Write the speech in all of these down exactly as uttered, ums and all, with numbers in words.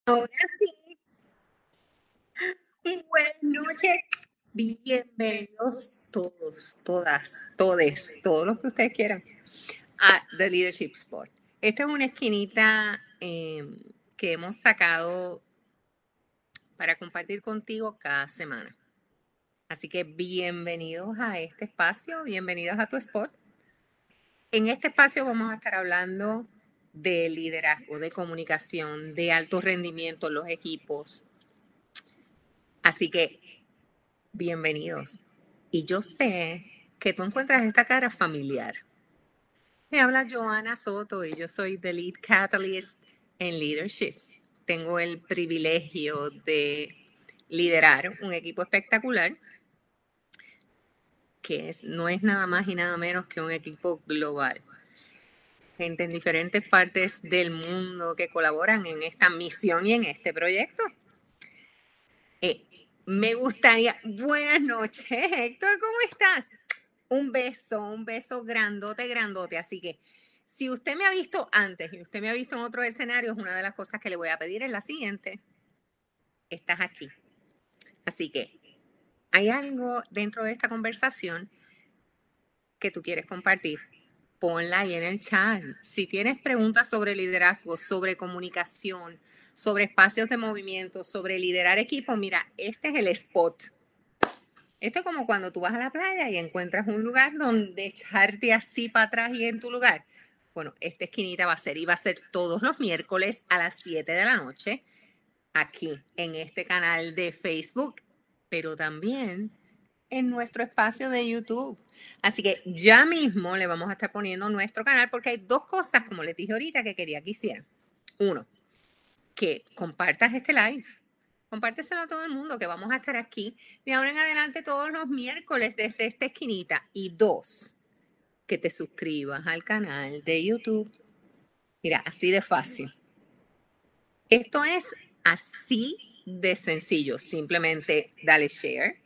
Ahora sí, buenas noches. Bienvenidos todos, todas, todes, todos los que ustedes quieran a The Leadership Spot. Esta es una esquinita eh, que hemos sacado para compartir contigo cada semana. Así que bienvenidos a este espacio, bienvenidos a tu spot. En este espacio vamos a estar hablando de liderazgo, de comunicación, de alto rendimiento en los equipos. Así que bienvenidos. Y yo sé que tú encuentras esta cara familiar. Me habla Joana Soto y yo soy The Lead Catalyst en Leadership. Tengo el privilegio de liderar un equipo espectacular que es, no es nada más y nada menos que un equipo global. Gente en diferentes partes del mundo que colaboran en esta misión y en este proyecto. Eh, me gustaría, buenas noches, Héctor, ¿cómo estás? Un beso, un beso grandote, grandote. Así que si usted me ha visto antes y usted me ha visto en otros escenarios, una de las cosas que le voy a pedir es la siguiente. Estás aquí. Así que hay algo dentro de esta conversación que tú quieres compartir. Ponla ahí en el chat. Si tienes preguntas sobre liderazgo, sobre comunicación, sobre espacios de movimiento, sobre liderar equipo, mira, este es el spot. Esto es como cuando tú vas a la playa y encuentras un lugar donde echarte así para atrás y en tu lugar. Bueno, esta esquinita va a ser, y va a ser todos los miércoles a las siete de la noche, aquí en este canal de Facebook, pero también en nuestro espacio de YouTube. Así que ya mismo le vamos a estar poniendo nuestro canal porque hay dos cosas, como les dije ahorita, que quería que hicieran. Uno, que compartas este live. Compárteselo a todo el mundo que vamos a estar aquí de ahora en adelante todos los miércoles desde esta esquinita. Y dos, que te suscribas al canal de YouTube. Mira, así de fácil. Esto es así de sencillo. Simplemente dale share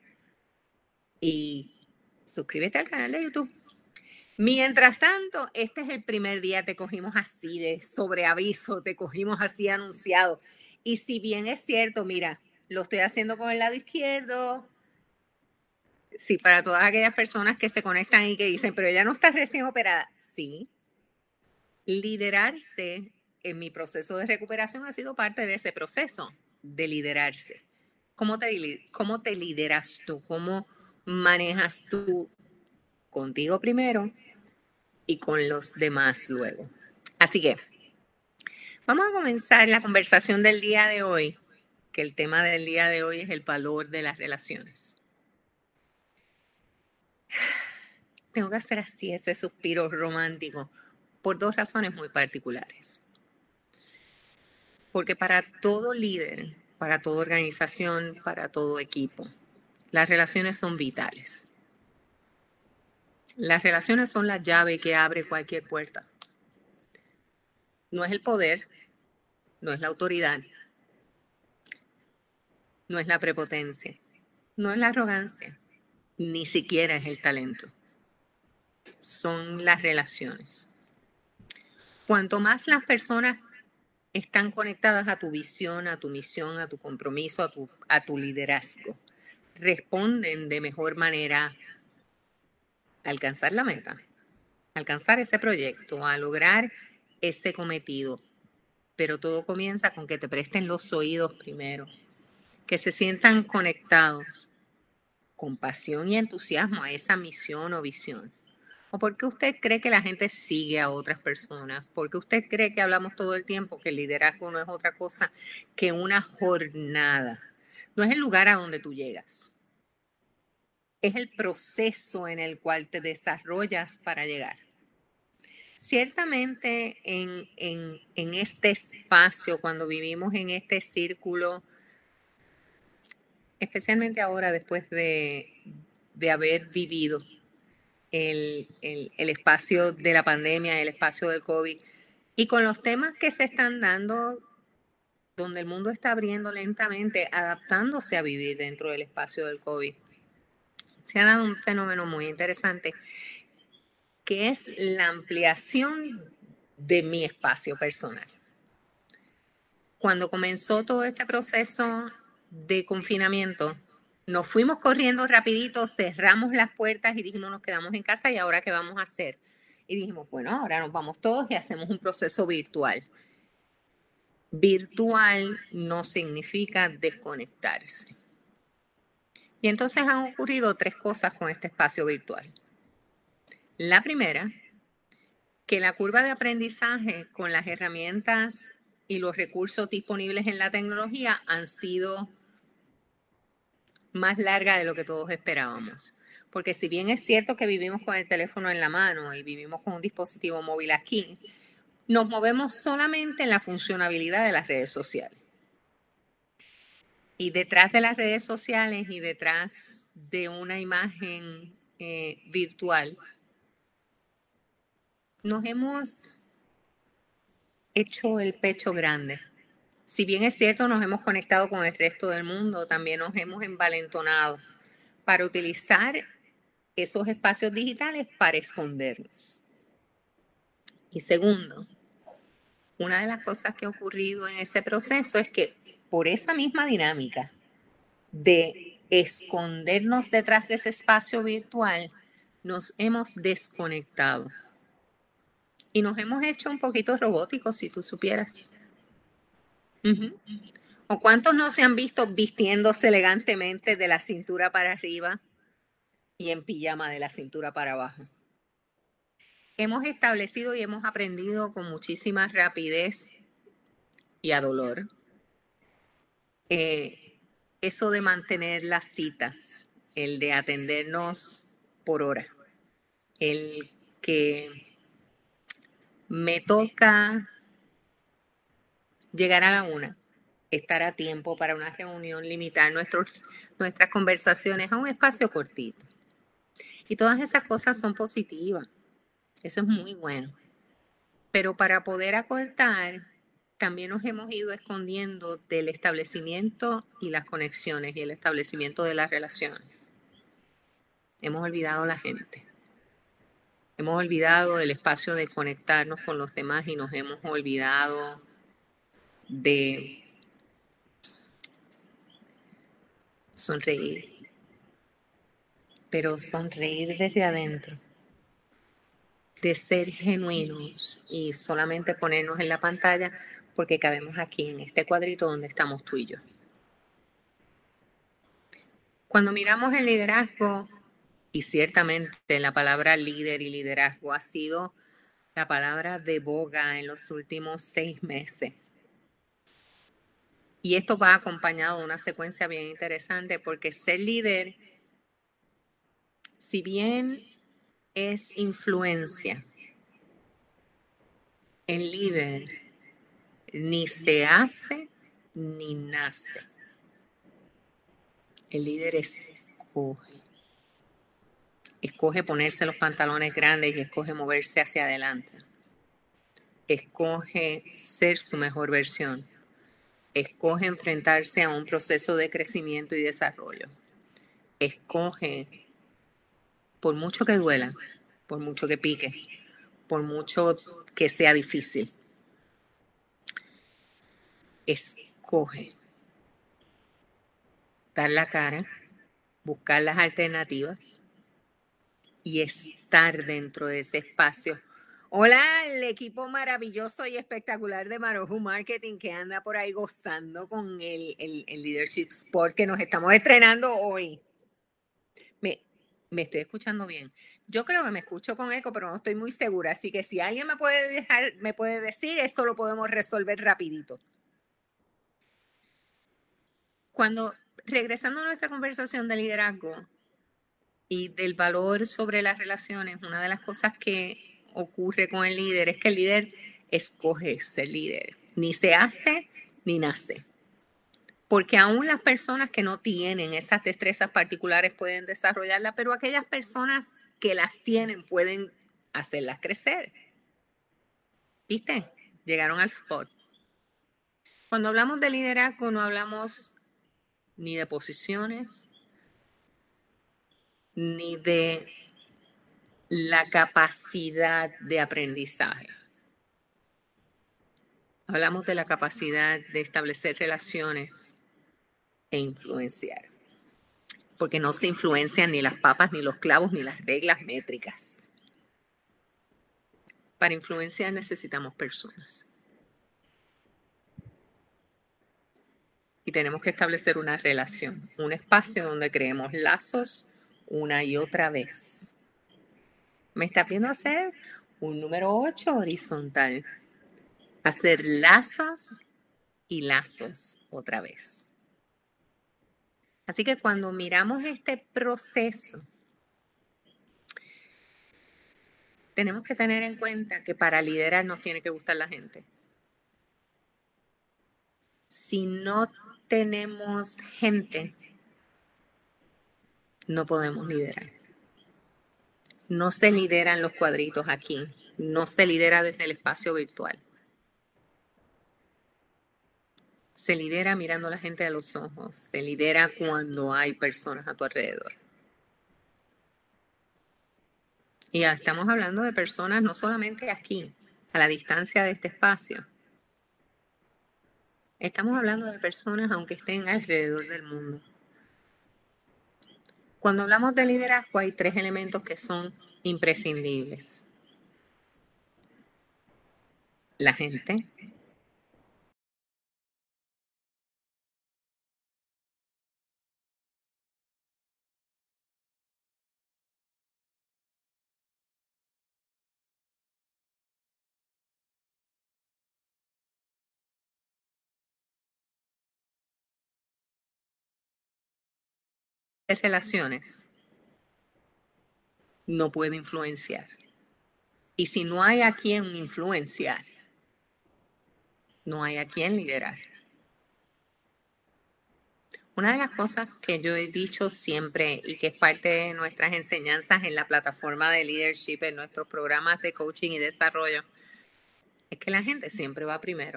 y suscríbete al canal de YouTube. Mientras tanto, este es el primer día, te cogimos así de sobreaviso, te cogimos así anunciado. Y si bien es cierto, mira, lo estoy haciendo con el lado izquierdo. Sí, para todas aquellas personas que se conectan y que dicen, pero ella no está recién operada. Sí, liderarse en mi proceso de recuperación ha sido parte de ese proceso de liderarse. ¿Cómo te, cómo te lideras tú? ¿Cómo manejas tú contigo primero y con los demás luego? Así que vamos a comenzar la conversación del día de hoy, que el tema del día de hoy es el valor de las relaciones. Tengo que hacer así ese suspiro romántico por dos razones muy particulares. Porque para todo líder, para toda organización, para todo equipo, las relaciones son vitales. Las relaciones son la llave que abre cualquier puerta. No es el poder, no es la autoridad, no es la prepotencia, no es la arrogancia, ni siquiera es el talento. Son las relaciones. Cuanto más las personas están conectadas a tu visión, a tu misión, a tu compromiso, a tu, a tu liderazgo, responden de mejor manera a alcanzar la meta, a alcanzar ese proyecto, a lograr ese cometido. Pero todo comienza con que te presten los oídos primero, que se sientan conectados con pasión y entusiasmo a esa misión o visión. ¿O por qué usted cree que la gente sigue a otras personas? ¿Por qué usted cree que hablamos todo el tiempo que el liderazgo no es otra cosa que una jornada? No es el lugar a donde tú llegas. Es el proceso en el cual te desarrollas para llegar. Ciertamente en, en, en este espacio, cuando vivimos en este círculo, especialmente ahora después de, de haber vivido El, el, el espacio de la pandemia, el espacio del COVID, y con los temas que se están dando, donde el mundo está abriendo lentamente, adaptándose a vivir dentro del espacio del COVID, se ha dado un fenómeno muy interesante, que es la ampliación de mi espacio personal. cuando comenzó todo este proceso de confinamiento, nos fuimos corriendo rapidito, cerramos las puertas y dijimos, nos quedamos en casa y ahora ¿qué vamos a hacer? Y dijimos, bueno, ahora nos vamos todos y hacemos un proceso virtual. Virtual no significa desconectarse. Y entonces han ocurrido tres cosas con este espacio virtual. La primera, que la curva de aprendizaje con las herramientas y los recursos disponibles en la tecnología han sido más larga de lo que todos esperábamos. Porque si bien es cierto que vivimos con el teléfono en la mano y vivimos con un dispositivo móvil aquí, nos movemos solamente en la funcionalidad de las redes sociales. Y detrás de las redes sociales y detrás de una imagen eh, virtual, nos hemos hecho el pecho grande. Si bien es cierto, nos hemos conectado con el resto del mundo, también nos hemos envalentonado para utilizar esos espacios digitales para escondernos. Y segundo, una de las cosas que ha ocurrido en ese proceso es que por esa misma dinámica de escondernos detrás de ese espacio virtual, nos hemos desconectado. Y nos hemos hecho un poquito robóticos, si tú supieras. Uh-huh. ¿O cuántos no se han visto vistiéndose elegantemente de la cintura para arriba y en pijama de la cintura para abajo? Hemos establecido y hemos aprendido con muchísima rapidez y a dolor eh, eso de mantener las citas, el de atendernos por hora, el que me toca llegar a la una, estar a tiempo para una reunión, limitar nuestros, nuestras conversaciones a un espacio cortito. Y todas esas cosas son positivas. Eso es muy bueno. Pero para poder acortar, también nos hemos ido escondiendo del establecimiento y las conexiones y el establecimiento de las relaciones. Hemos olvidado a la gente. Hemos olvidado el espacio de conectarnos con los demás y nos hemos olvidado de sonreír. Pero sonreír desde adentro, de ser genuinos y solamente ponernos en la pantalla porque cabemos aquí en este cuadrito donde estamos tú y yo. Cuando miramos el liderazgo, y ciertamente la palabra líder y liderazgo ha sido la palabra de boga en los últimos seis meses. Y esto va acompañado de una secuencia bien interesante porque ser líder, si bien es influencia, el líder ni se hace ni nace. El líder escoge. Escoge ponerse los pantalones grandes y escoge moverse hacia adelante. Escoge ser su mejor versión. Escoge enfrentarse a un proceso de crecimiento y desarrollo. Escoge, por mucho que duela, por mucho que pique, por mucho que sea difícil, escoge dar la cara, buscar las alternativas y estar dentro de ese espacio. Hola, el equipo maravilloso y espectacular de Maroju Marketing que anda por ahí gozando con el, el, el Leadership Sport que nos estamos estrenando hoy. Me, me estoy escuchando bien. Yo creo que me escucho con eco, pero no estoy muy segura. Así que si alguien me puede dejar, me puede decir, esto lo podemos resolver rapidito. Cuando, regresando a nuestra conversación de liderazgo y del valor sobre las relaciones, una de las cosas que ocurre con el líder es que el líder escoge ser líder. Ni se hace ni nace. Porque aún las personas que no tienen esas destrezas particulares pueden desarrollarlas, pero aquellas personas que las tienen pueden hacerlas crecer. ¿Viste? Llegaron al spot. Cuando hablamos de liderazgo no hablamos ni de posiciones, ni de la capacidad de aprendizaje. Hablamos de la capacidad de establecer relaciones e influenciar. Porque no se influencian ni las papas, ni los clavos, ni las reglas métricas. Para influenciar necesitamos personas. Y tenemos que establecer una relación, un espacio donde creemos lazos una y otra vez. Me está viendo hacer un número ocho horizontal. Hacer lazos y lazos otra vez. Así que cuando miramos este proceso, tenemos que tener en cuenta que para liderar nos tiene que gustar la gente. Si no tenemos gente, no podemos liderar. No se lideran los cuadritos aquí, no se lidera desde el espacio virtual. Se lidera mirando a la gente a los ojos, se lidera cuando hay personas a tu alrededor. Y ya estamos hablando de personas no solamente aquí, a la distancia de este espacio. Estamos hablando de personas aunque estén alrededor del mundo. Cuando hablamos de liderazgo hay tres elementos que son imprescindibles. La gente, de relaciones, no puede influenciar. Y si no hay a quien influenciar, no hay a quien liderar. Una de las cosas que yo he dicho siempre y que es parte de nuestras enseñanzas en la plataforma de leadership, en nuestros programas de coaching y desarrollo, es que la gente siempre va primero.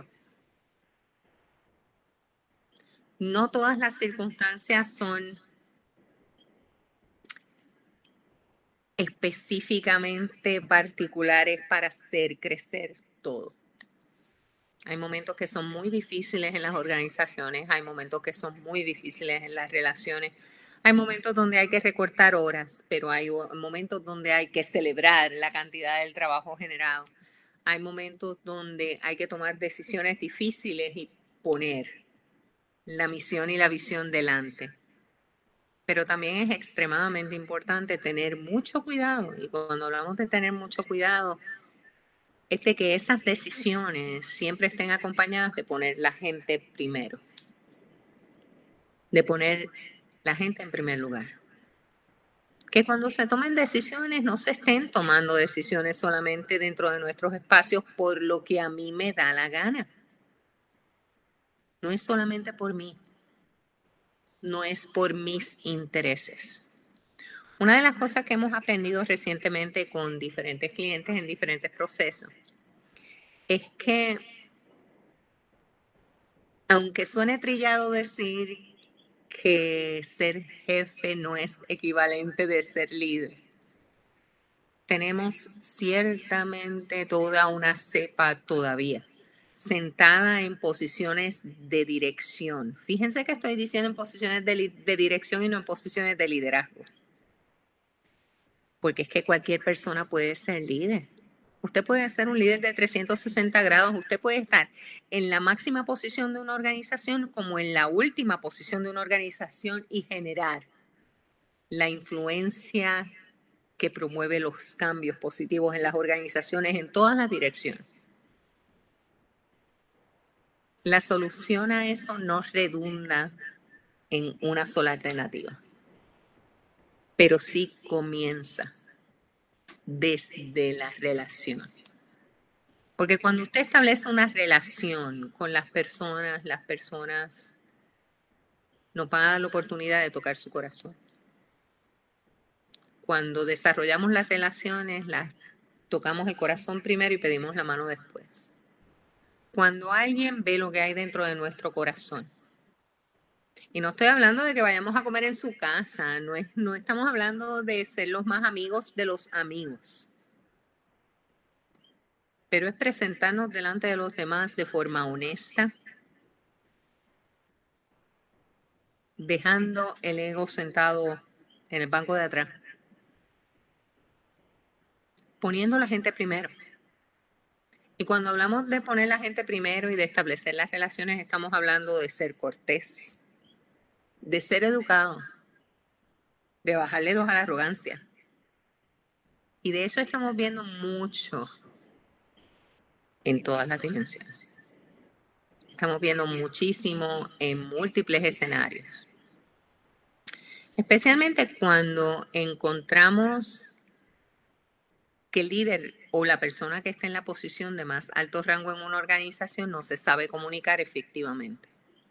No todas las circunstancias son específicamente particulares para hacer crecer todo. Hay momentos que son muy difíciles en las organizaciones, hay momentos que son muy difíciles en las relaciones, hay momentos donde hay que recortar horas, pero hay momentos donde hay que celebrar la cantidad del trabajo generado. Hay momentos donde hay que tomar decisiones difíciles y poner la misión y la visión delante. Pero también es extremadamente importante tener mucho cuidado, y cuando hablamos de tener mucho cuidado, es de que esas decisiones siempre estén acompañadas de poner la gente primero, de poner la gente en primer lugar. Que cuando se tomen decisiones no se estén tomando decisiones solamente dentro de nuestros espacios por lo que a mí me da la gana. No es solamente por mí, no es por mis intereses. Una de las cosas que hemos aprendido recientemente con diferentes clientes en diferentes procesos es que, aunque suene trillado decir que ser jefe no es equivalente de ser líder, tenemos ciertamente toda una cepa todavía sentada en posiciones de dirección. Fíjense que estoy diciendo en posiciones de, de dirección y no en posiciones de liderazgo. Porque es que cualquier persona puede ser líder. Usted puede ser un líder de trescientos sesenta grados, usted puede estar en la máxima posición de una organización como en la última posición de una organización y generar la influencia que promueve los cambios positivos en las organizaciones en todas las direcciones. La solución a eso no redunda en una sola alternativa, pero sí comienza desde la relación. Porque cuando usted establece una relación con las personas, las personas nos van a dar la oportunidad de tocar su corazón. Cuando desarrollamos las relaciones, las tocamos el corazón primero y pedimos la mano después. Cuando alguien ve lo que hay dentro de nuestro corazón, y no estoy hablando de que vayamos a comer en su casa, no, es, no estamos hablando de ser los más amigos de los amigos. pero es presentarnos delante de los demás de forma honesta, dejando el ego sentado en el banco de atrás, poniendo a la gente primero. Y cuando hablamos de poner a la gente primero y de establecer las relaciones, estamos hablando de ser cortés, de ser educado, de bajarle dos a la arrogancia. Y de eso estamos viendo mucho en todas las dimensiones. Estamos viendo muchísimo en múltiples escenarios. Especialmente cuando encontramos que el líder o la persona que está en la posición de más alto rango en una organización no se sabe comunicar efectivamente.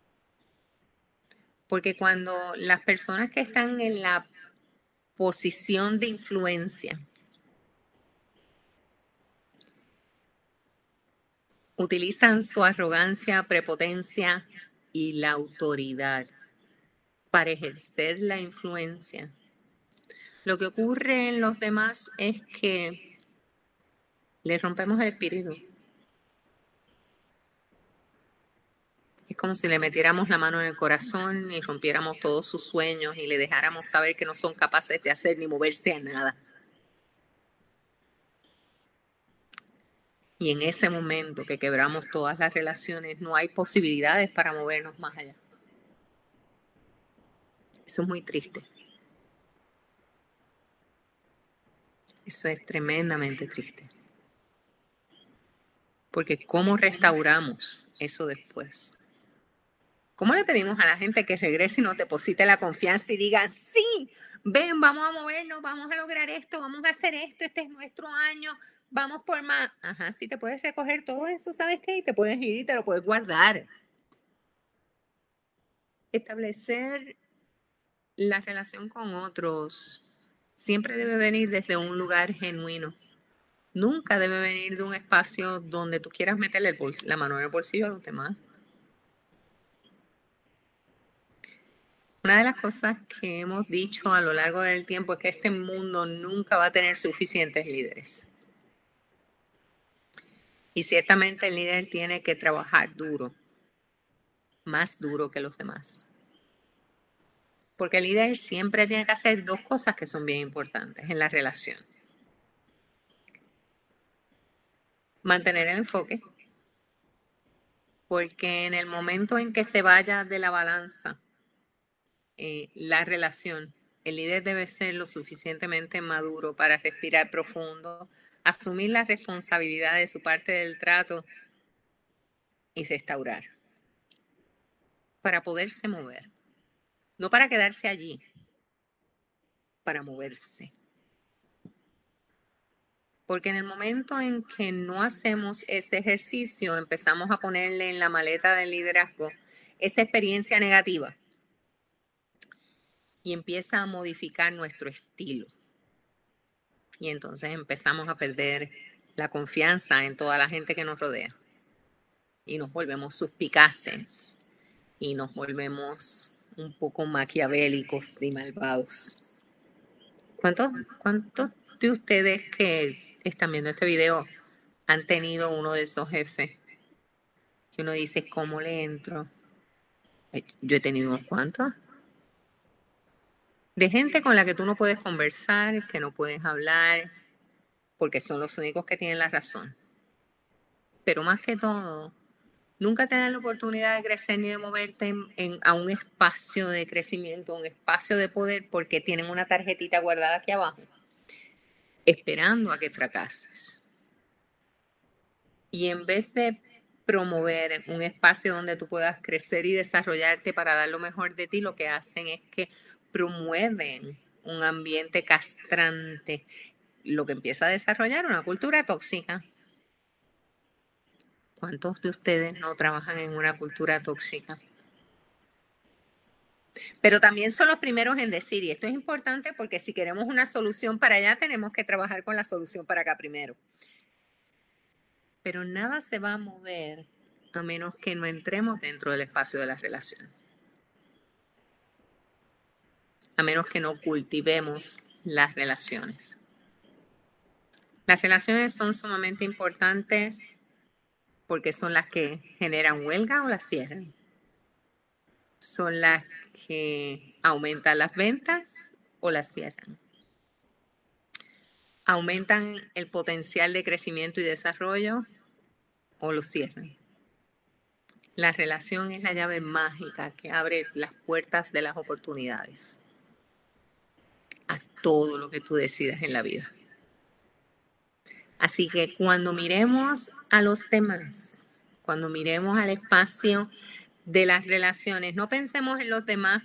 Porque cuando las personas que están en la posición de influencia utilizan su arrogancia, prepotencia y la autoridad para ejercer la influencia, lo que ocurre en los demás es que les rompemos el espíritu. Es como si le metiéramos la mano en el corazón y rompiéramos todos sus sueños y le dejáramos saber que no son capaces de hacer ni moverse a nada. Y en ese momento que quebramos todas las relaciones, no hay posibilidades para movernos más allá. Eso es muy triste. Eso es tremendamente triste. Porque ¿cómo restauramos eso después? ¿Cómo le pedimos a la gente que regrese y nos deposite la confianza y diga, sí, ven, vamos a movernos, vamos a lograr esto, vamos a hacer esto, este es nuestro año, vamos por más? Ajá, sí, te puedes recoger todo eso, ¿sabes qué? Y te puedes ir y te lo puedes guardar. Establecer la relación con otros siempre debe venir desde un lugar genuino. Nunca debe venir de un espacio donde tú quieras meterle el la mano en el bolsillo a los demás. Una de las cosas que hemos dicho a lo largo del tiempo es que este mundo nunca va a tener suficientes líderes. Y ciertamente el líder tiene que trabajar duro, más duro que los demás. Porque el líder siempre tiene que hacer dos cosas que son bien importantes en la relación. Mantener el enfoque, porque en el momento en que se vaya de la balanza eh, la relación, el líder debe ser lo suficientemente maduro para respirar profundo, asumir la responsabilidad de su parte del trato y restaurar, para poderse mover, no para quedarse allí, para moverse. Porque en el momento en que no hacemos ese ejercicio, empezamos a ponerle en la maleta del liderazgo esa experiencia negativa y empieza a modificar nuestro estilo. Y entonces empezamos a perder la confianza en toda la gente que nos rodea. Y nos volvemos suspicaces y nos volvemos un poco maquiavélicos y malvados. ¿Cuántos, cuántos de ustedes que están viendo este video han tenido uno de esos jefes que uno dice, ¿cómo le entro? Yo he tenido unos cuantos. De gente con la que tú no puedes conversar, que no puedes hablar, porque son los únicos que tienen la razón. Pero más que todo, nunca te dan la oportunidad de crecer ni de moverte en, en, a un espacio de crecimiento, un espacio de poder, porque tienen una tarjetita guardada aquí abajo, esperando a que fracases. Y en vez de promover un espacio donde tú puedas crecer y desarrollarte para dar lo mejor de ti, lo que hacen es que promueven un ambiente castrante, lo que empieza a desarrollar una cultura tóxica. ¿Cuántos de ustedes no trabajan en una cultura tóxica? Pero también son los primeros en decir, y esto es importante porque si queremos una solución para allá, tenemos que trabajar con la solución para acá primero. Pero nada se va a mover a menos que no entremos dentro del espacio de las relaciones. A menos que no cultivemos las relaciones. Las relaciones son sumamente importantes porque son las que generan huelga o las cierran. Son las que aumentan las ventas o las cierran. Aumentan el potencial de crecimiento y desarrollo o lo cierran. La relación es la llave mágica que abre las puertas de las oportunidades a todo lo que tú decidas en la vida. Así que cuando miremos a los demás, cuando miremos al espacio de las relaciones, no pensemos en los demás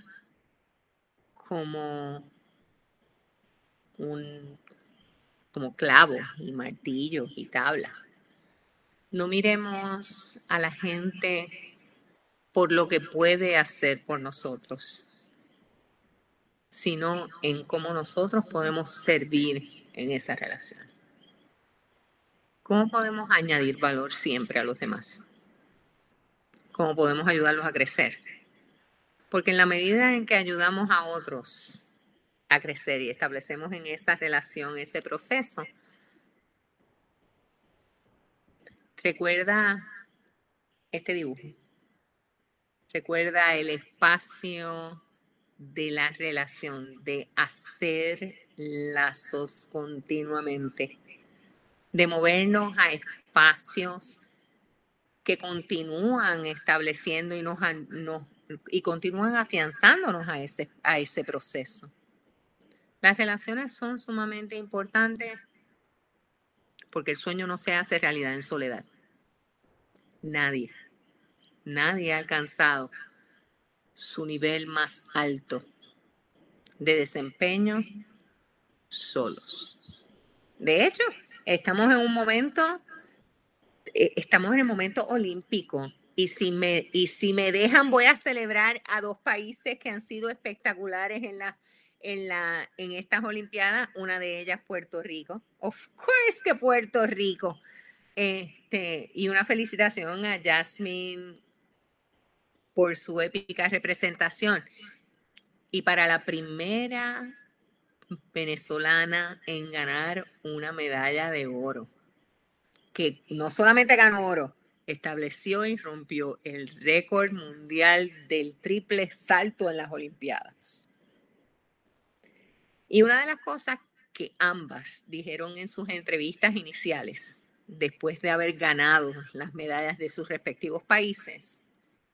como un como clavos y martillos y tablas. No miremos a la gente por lo que puede hacer por nosotros, sino en cómo nosotros podemos servir en esa relación. ¿Cómo podemos añadir valor siempre a los demás? ¿Cómo podemos ayudarlos a crecer? Porque en la medida en que ayudamos a otros a crecer y establecemos en esta relación ese proceso, recuerda este dibujo. Recuerda el espacio de la relación, de hacer lazos continuamente, de movernos a espacios que continúan estableciendo y, nos, nos, y continúan afianzándonos a ese, a ese proceso. Las relaciones son sumamente importantes porque el sueño no se hace realidad en soledad. Nadie, nadie ha alcanzado su nivel más alto de desempeño solos. De hecho, estamos en un momento, eh, estamos en el momento olímpico y si me, y si me dejan voy a celebrar a dos países que han sido espectaculares en la En, la, en estas Olimpiadas, una de ellas Puerto Rico. Of course que Puerto Rico. Este, y una felicitación a Jasmine por su épica representación. Y para la primera venezolana en ganar una medalla de oro, que no solamente ganó oro, estableció y rompió el récord mundial del triple salto en las Olimpiadas. Y una de las cosas que ambas dijeron en sus entrevistas iniciales, después de haber ganado las medallas de sus respectivos países,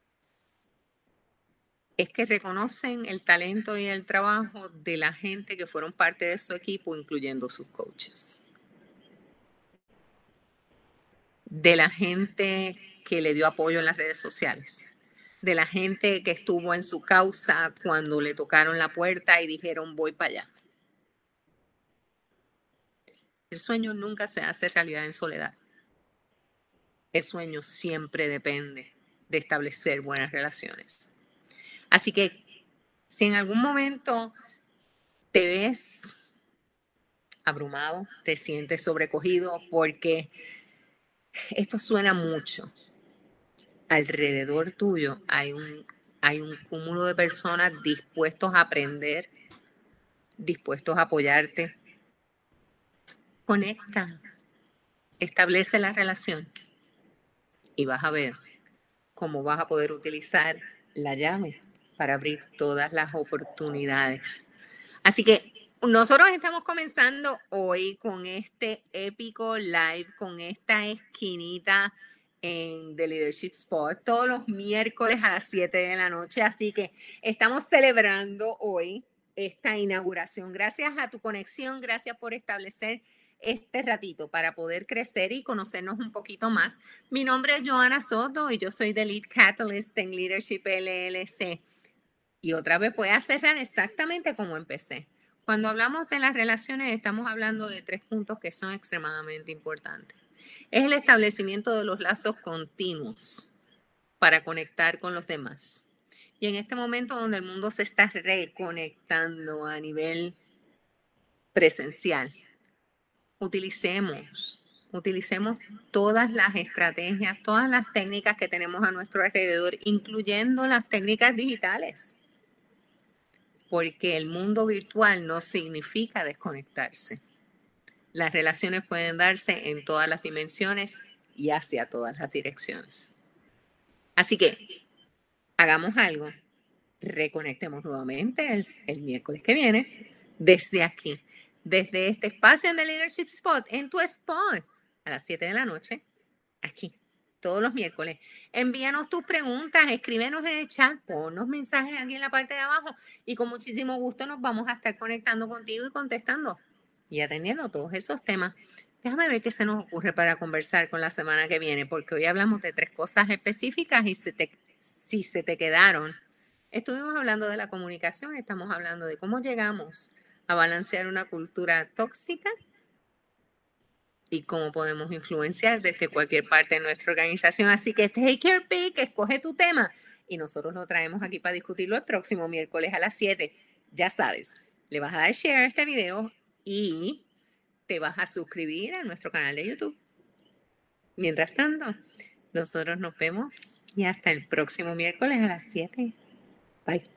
es que reconocen el talento y el trabajo de la gente que fueron parte de su equipo, incluyendo sus coaches. De la gente que le dio apoyo en las redes sociales. De la gente que estuvo en su causa cuando le tocaron la puerta y dijeron voy para allá. El sueño nunca se hace realidad en soledad. El sueño siempre depende de establecer buenas relaciones. Así que si en algún momento te ves abrumado, te sientes sobrecogido porque esto suena mucho, alrededor tuyo hay un, hay un cúmulo de personas dispuestos a aprender, dispuestos a apoyarte. Conecta, establece la relación y vas a ver cómo vas a poder utilizar la llave para abrir todas las oportunidades. Así que nosotros estamos comenzando hoy con este épico live, con esta esquinita en The Leadership Spot, todos los miércoles a las siete de la noche. Así que estamos celebrando hoy esta inauguración. Gracias a tu conexión, gracias por establecer este ratito para poder crecer y conocernos un poquito más. Mi nombre es Joana Soto y yo soy The Lead Catalyst en Leadership L L C. Y otra vez voy a cerrar exactamente como empecé. Cuando hablamos de las relaciones, estamos hablando de tres puntos que son extremadamente importantes. Es el establecimiento de los lazos continuos para conectar con los demás. Y en este momento donde el mundo se está reconectando a nivel presencial, utilicemos, utilicemos todas las estrategias, todas las técnicas que tenemos a nuestro alrededor, incluyendo las técnicas digitales. Porque el mundo virtual no significa desconectarse. Las relaciones pueden darse en todas las dimensiones y hacia todas las direcciones. Así que hagamos algo. Reconectemos nuevamente el, el miércoles que viene desde aquí, desde este espacio en The Leadership Spot, en tu spot, a las siete de la noche, aquí, todos los miércoles. Envíanos tus preguntas, escríbenos en el chat, ponnos mensajes aquí en la parte de abajo y con muchísimo gusto nos vamos a estar conectando contigo y contestando y atendiendo todos esos temas. Déjame ver qué se nos ocurre para conversar con la semana que viene, porque hoy hablamos de tres cosas específicas y si te, si se te quedaron, estuvimos hablando de la comunicación, estamos hablando de cómo llegamos a balancear una cultura tóxica y cómo podemos influenciar desde cualquier parte de nuestra organización. Así que take your pick, escoge tu tema y nosotros lo traemos aquí para discutirlo el próximo miércoles a las siete. Ya sabes, le vas a dar share a este video y te vas a suscribir a nuestro canal de YouTube. Mientras tanto, nosotros nos vemos y hasta el próximo miércoles a las siete. Bye.